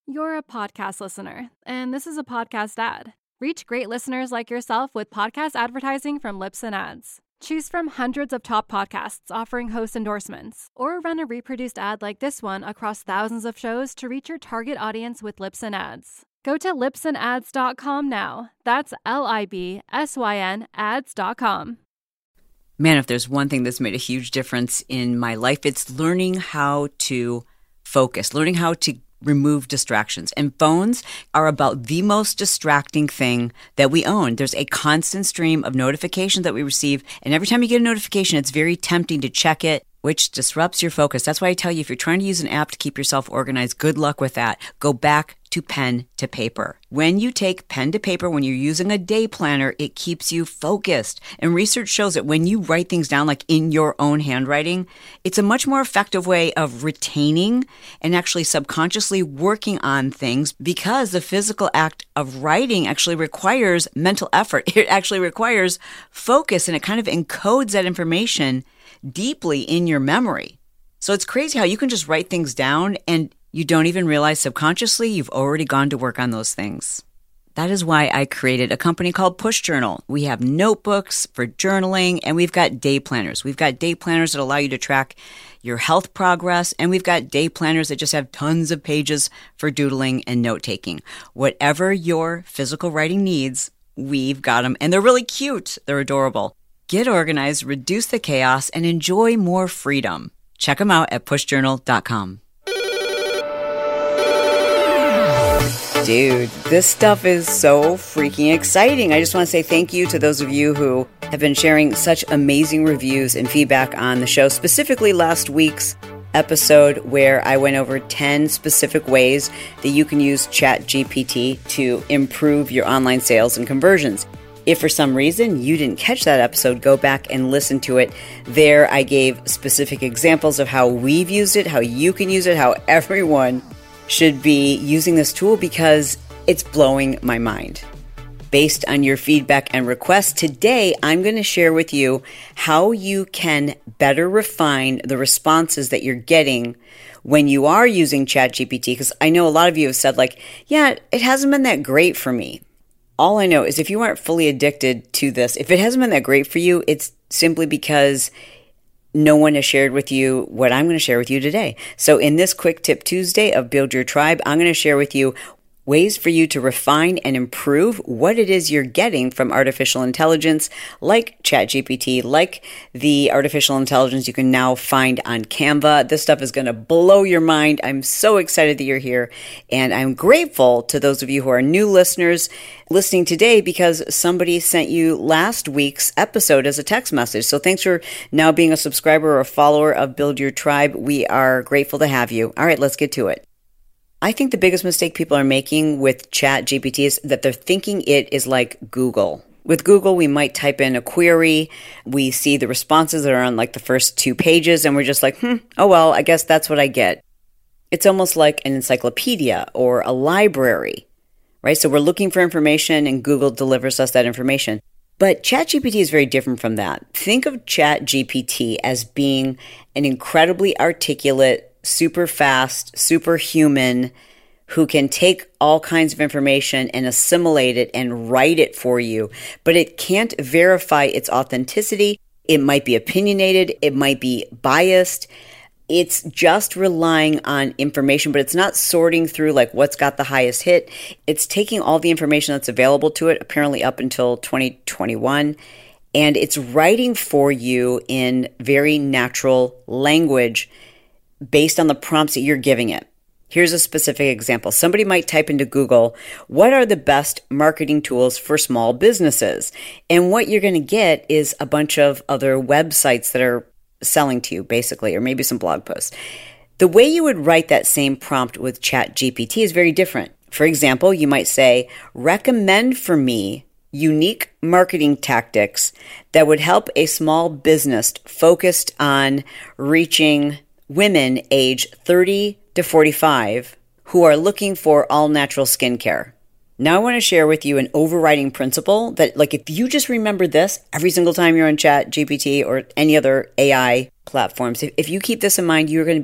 You're a podcast listener, and this is a podcast ad. Reach great listeners like yourself with podcast advertising from Libsyn Ads. Choose from hundreds of top podcasts offering host endorsements, or run a reproduced ad like this one across thousands of shows to reach your target audience with Libsyn Ads. Go to libsynads.com now. That's LIBSYN ads.com. Man, if there's one thing that's made a huge difference in my life, it's learning how to focus, learning how to remove distractions. And phones are about the most distracting thing that we own. There's a constant stream of notifications that we receive. And every time you get a notification, it's very tempting to check it, which disrupts your focus. That's why I tell you, if you're trying to use an app to keep yourself organized, good luck with that. Go back to pen to paper. When you take pen to paper, when you're using a day planner, it keeps you focused. And research shows that when you write things down, like in your own handwriting, it's a much more effective way of retaining and actually subconsciously working on things, because the physical act of writing actually requires mental effort. It actually requires focus, and it kind of encodes that information deeply in your memory. So it's crazy how you can just write things down and you don't even realize subconsciously you've already gone to work on those things. That is why I created a company called Push Journal. We have notebooks for journaling, and we've got day planners. We've got day planners that allow you to track your health progress, and we've got day planners that just have tons of pages for doodling and note-taking. Whatever your physical writing needs, we've got them, and they're really cute. They're adorable. Get organized, reduce the chaos, and enjoy more freedom. Check them out at pushjournal.com. Dude, this stuff is so freaking exciting. I just want to say thank you to those of you who have been sharing such amazing reviews and feedback on the show, specifically last week's episode where I went over 10 specific ways that you can use ChatGPT to improve your online sales and conversions. If for some reason you didn't catch that episode, go back and listen to it. There I gave specific examples of how we've used it, how you can use it, how everyone should be using this tool, because it's blowing my mind. Based on your feedback and requests, today I'm going to share with you how you can better refine the responses that you're getting when you are using ChatGPT, because I know a lot of you have said, like, yeah, it hasn't been that great for me. All I know is if you aren't fully addicted to this, if it hasn't been that great for you, it's simply because no one has shared with you what I'm going to share with you today. So in this Quick Tip Tuesday of Build Your Tribe, I'm going to share with you ways for you to refine and improve what it is you're getting from artificial intelligence, like ChatGPT, like the artificial intelligence you can now find on Canva. This stuff is going to blow your mind. I'm so excited that you're here, and I'm grateful to those of you who are new listeners listening today, because somebody sent you last week's episode as a text message. So thanks for now being a subscriber or a follower of Build Your Tribe. We are grateful to have you. All right, let's get to it. I think the biggest mistake people are making with ChatGPT is that they're thinking it is like Google. With Google, we might type in a query, we see the responses that are on like the first 2 pages, and we're just like, oh well, I guess that's what I get. It's almost like an encyclopedia or a library, right? So we're looking for information and Google delivers us that information. But ChatGPT is very different from that. Think of ChatGPT as being an incredibly articulate, super fast, superhuman, who can take all kinds of information and assimilate it and write it for you. But it can't verify its authenticity. It might be opinionated. It might be biased. It's just relying on information, but it's not sorting through like what's got the highest hit. It's taking all the information that's available to it, apparently up until 2021, and it's writing for you in very natural language based on the prompts that you're giving it. Here's a specific example. Somebody might type into Google, what are the best marketing tools for small businesses? And what you're going to get is a bunch of other websites that are selling to you, basically, or maybe some blog posts. The way you would write that same prompt with ChatGPT is very different. For example, you might say, recommend for me unique marketing tactics that would help a small business focused on reaching women age 30 to 45 who are looking for all natural skincare. Now I want to share with you an overriding principle that, like, if you just remember this every single time you're on ChatGPT or any other AI platforms, if you keep this in mind, you're going to be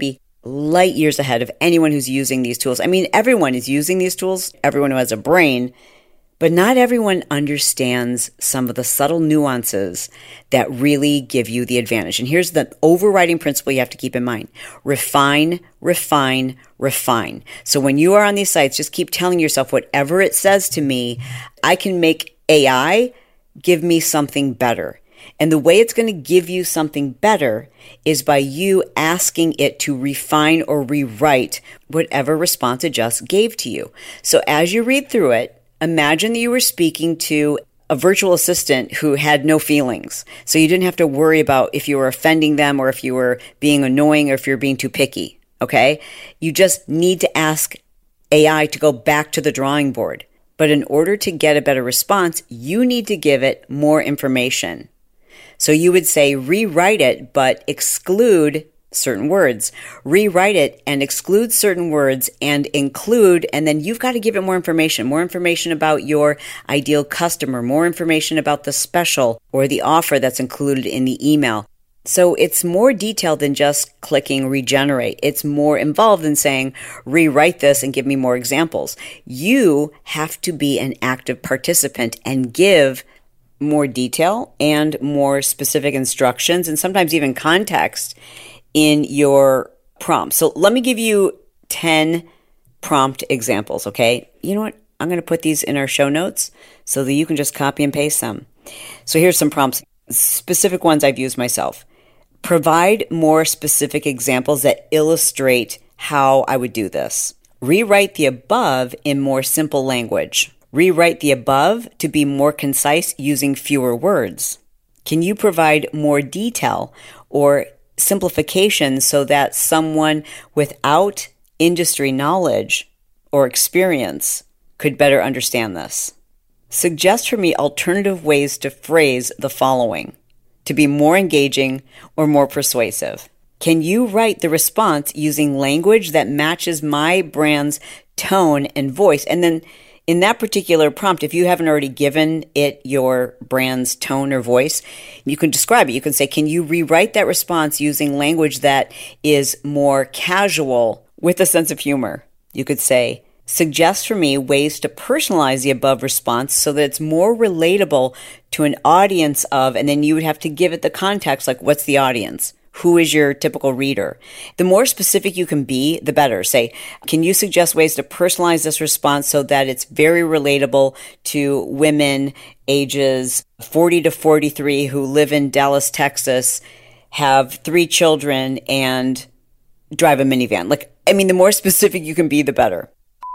light years ahead of anyone who's using these tools. I mean, everyone is using these tools, everyone who has a brain, but not everyone understands some of the subtle nuances that really give you the advantage. And here's the overriding principle you have to keep in mind. Refine, refine, refine. So when you are on these sites, just keep telling yourself whatever it says to me, I can make AI give me something better. And the way it's going to give you something better is by you asking it to refine or rewrite whatever response it just gave to you. So as you read through it, imagine that you were speaking to a virtual assistant who had no feelings. So you didn't have to worry about if you were offending them or if you were being annoying or if you're being too picky. Okay? You just need to ask AI to go back to the drawing board. But in order to get a better response, you need to give it more information. So you would say rewrite it, but exclude certain words. Rewrite it and exclude certain words and include, and then you've got to give it more information about your ideal customer, more information about the special or the offer that's included in the email. So it's more detailed than just clicking regenerate. It's more involved than saying rewrite this and give me more examples. You have to be an active participant and give more detail and more specific instructions and sometimes even context in your prompt. So let me give you 10 prompt examples, okay? You know what? I'm going to put these in our show notes so that you can just copy and paste them. So here's some prompts, specific ones I've used myself. Provide more specific examples that illustrate how I would do this. Rewrite the above in more simple language. Rewrite the above to be more concise using fewer words. Can you provide more detail or simplification so that someone without industry knowledge or experience could better understand this? Suggest for me alternative ways to phrase the following to be more engaging or more persuasive. Can you write the response using language that matches my brand's tone and voice? And then in that particular prompt, if you haven't already given it your brand's tone or voice, you can describe it. You can say, can you rewrite that response using language that is more casual with a sense of humor? You could say, suggest for me ways to personalize the above response so that it's more relatable to an audience of, and then you would have to give it the context, like what's the audience? Who is your typical reader? The more specific you can be, the better. Say, can you suggest ways to personalize this response so that it's very relatable to women ages 40 to 43 who live in Dallas, Texas, have 3 children, and drive a minivan? The more specific you can be, the better.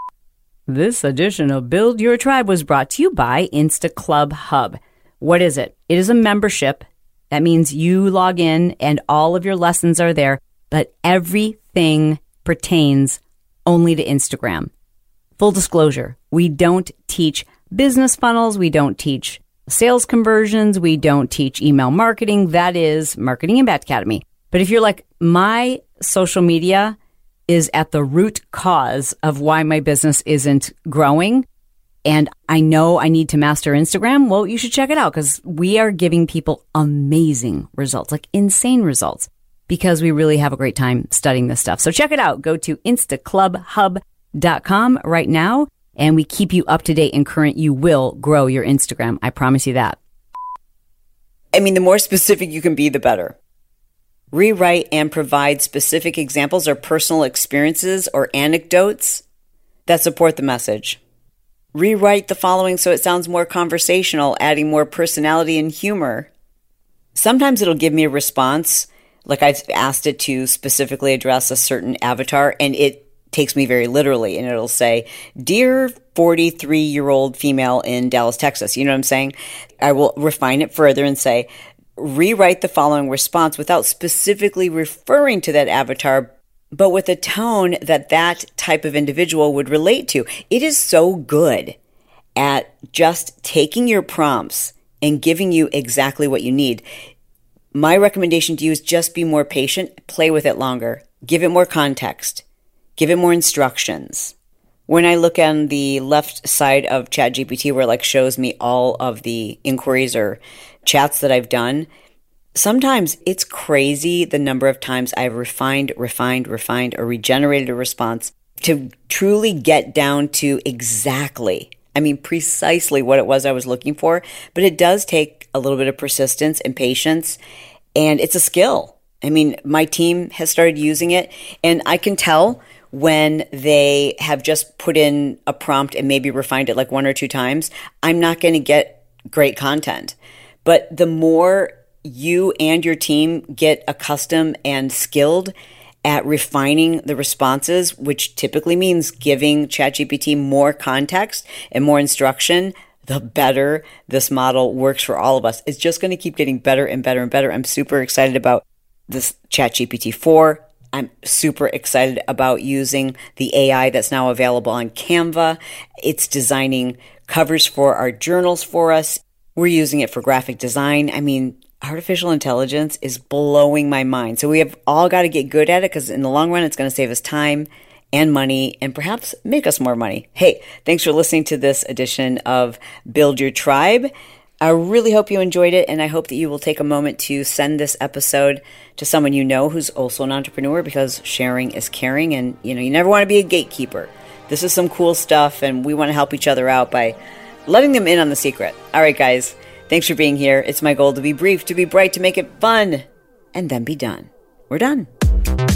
This edition of Build Your Tribe was brought to you by Instaclub Hub. What is it? It is a membership. That means you log in and all of your lessons are there, but everything pertains only to Instagram. Full disclosure, we don't teach business funnels. We don't teach sales conversions. We don't teach email marketing. That is Marketing Impact Academy. But if you're like, my social media is at the root cause of why my business isn't growing, and I know I need to master Instagram, well, you should check it out because we are giving people amazing results, like insane results, because we really have a great time studying this stuff. So check it out. Go to instaclubhub.com right now, and we keep you up to date and current. You will grow your Instagram. I promise you that. The more specific you can be, the better. Rewrite and provide specific examples or personal experiences or anecdotes that support the message. Rewrite the following so it sounds more conversational, adding more personality and humor. Sometimes it'll give me a response, like I've asked it to specifically address a certain avatar, and it takes me very literally, and it'll say, Dear 43-year-old female in Dallas, Texas. You know what I'm saying? I will refine it further and say, rewrite the following response without specifically referring to that avatar, but with a tone that that type of individual would relate to. It is so good at just taking your prompts and giving you exactly what you need. My recommendation to you is just be more patient, play with it longer, give it more context, give it more instructions. When I look on the left side of ChatGPT where it shows me all of the inquiries or chats that I've done, Sometimes it's crazy the number of times I've refined, or regenerated a response to truly get down to precisely what it was I was looking for. But it does take a little bit of persistence and patience, and it's a skill. My team has started using it, and I can tell when they have just put in a prompt and maybe refined it like 1 or 2 times, I'm not going to get great content. But the more you and your team get accustomed and skilled at refining the responses, which typically means giving ChatGPT more context and more instruction, the better this model works for all of us. It's just going to keep getting better and better and better. I'm super excited about this ChatGPT 4. I'm super excited about using the AI that's now available on Canva. It's designing covers for our journals for us. We're using it for graphic design. Artificial intelligence is blowing my mind. So we have all got to get good at it, because in the long run, it's going to save us time and money and perhaps make us more money. Hey, thanks for listening to this edition of Build Your Tribe. I really hope you enjoyed it, and I hope that you will take a moment to send this episode to someone you know who's also an entrepreneur, because sharing is caring, and you never want to be a gatekeeper. This is some cool stuff, and we want to help each other out by letting them in on the secret. All right, guys, thanks for being here. It's my goal to be brief, to be bright, to make it fun, and then be done. We're done.